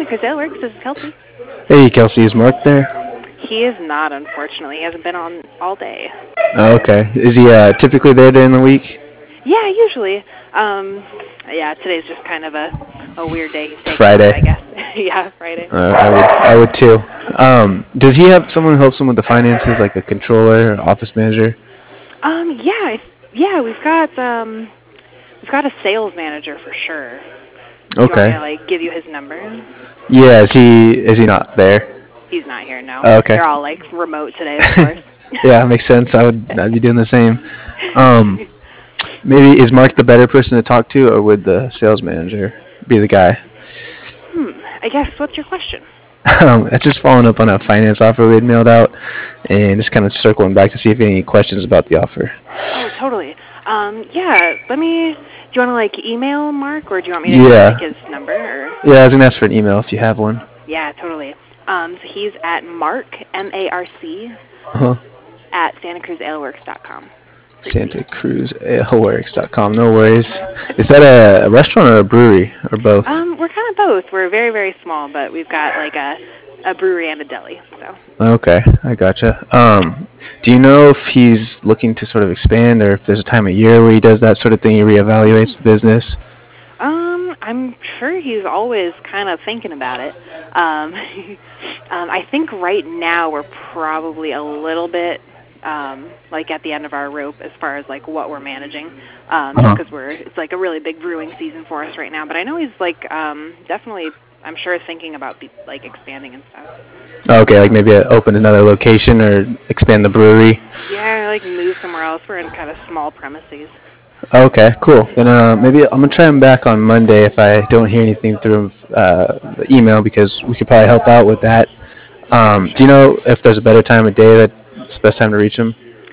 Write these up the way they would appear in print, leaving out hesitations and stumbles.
Cruz Aleworks. This is Kelsey. Hey, Kelsey, is Mark there? He is not, unfortunately. He hasn't been on all day. Oh, okay. Is he typically there during the week? Yeah, usually. Um, yeah, today's just kind of a weird day. He's taking off, Friday. I guess. Yeah, Friday. I would too. Does he have someone who helps him with the finances, like a controller, or office manager? Yeah, yeah. We've got a sales manager for sure. Do you want me Okay. to give you his number? Yeah, is he not there? He's not here. No, Oh, okay. they're all remote today, of course. Yeah, makes sense. I'd be doing the same. Um, Maybe is Mark the better person to talk to, or would the sales manager be the guy? I guess. What's your question? That's just following up on a finance offer we had mailed out, and just kind of circling back to see if you have any questions about the offer. Oh, totally. Yeah. Let me. Do you want to email Mark, or do you want me to give you Yeah, his number? Or? yeah. I was gonna ask for an email if you have one. Yeah, totally. So he's at Marc Uh-huh. at SantaCruzAleworks.com. Pretty easy. SantaCruzAleworks.com. No worries. Is that a restaurant or a brewery or both? We're kind of both. We're very, very small, but we've got a brewery and a deli. So. Okay, I gotcha. Do you know if he's looking to sort of expand, or if there's a time of year where he does that sort of thing, he reevaluates the business? I'm sure he's always kind of thinking about it. Um, I think right now we're probably a little bit at the end of our rope as far as what we're managing, just Uh-huh. because it's a really big brewing season for us right now. But I know he's definitely, I'm sure, thinking about expanding and stuff. Okay, like maybe open another location or expand the brewery. Yeah, move somewhere else. We're in kind of small premises. Okay, cool. Then maybe I'm gonna try him back on Monday if I don't hear anything through the email, because we could probably help out with that. Do you Sure. know if there's a better time of day that's the best time to reach him?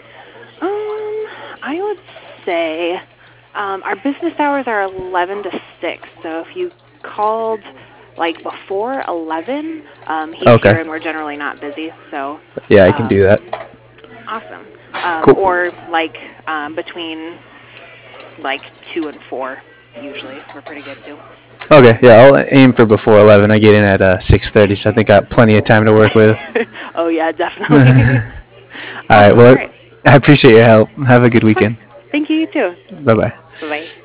I would say our business hours are 11 to 6. So if you called before 11, he's here Okay. and we're generally not busy. So Yeah, I can um, do that. awesome. Cool. Or between 2 and 4, usually we're pretty good too. Okay, yeah, I'll aim for before 11. I get in at 6:30, so I think I got plenty of time to work with. Oh yeah, All definitely. right, Awesome. All well, right. I appreciate your help. Have a good Of course. weekend. Thank you. You too. Bye bye. Bye bye.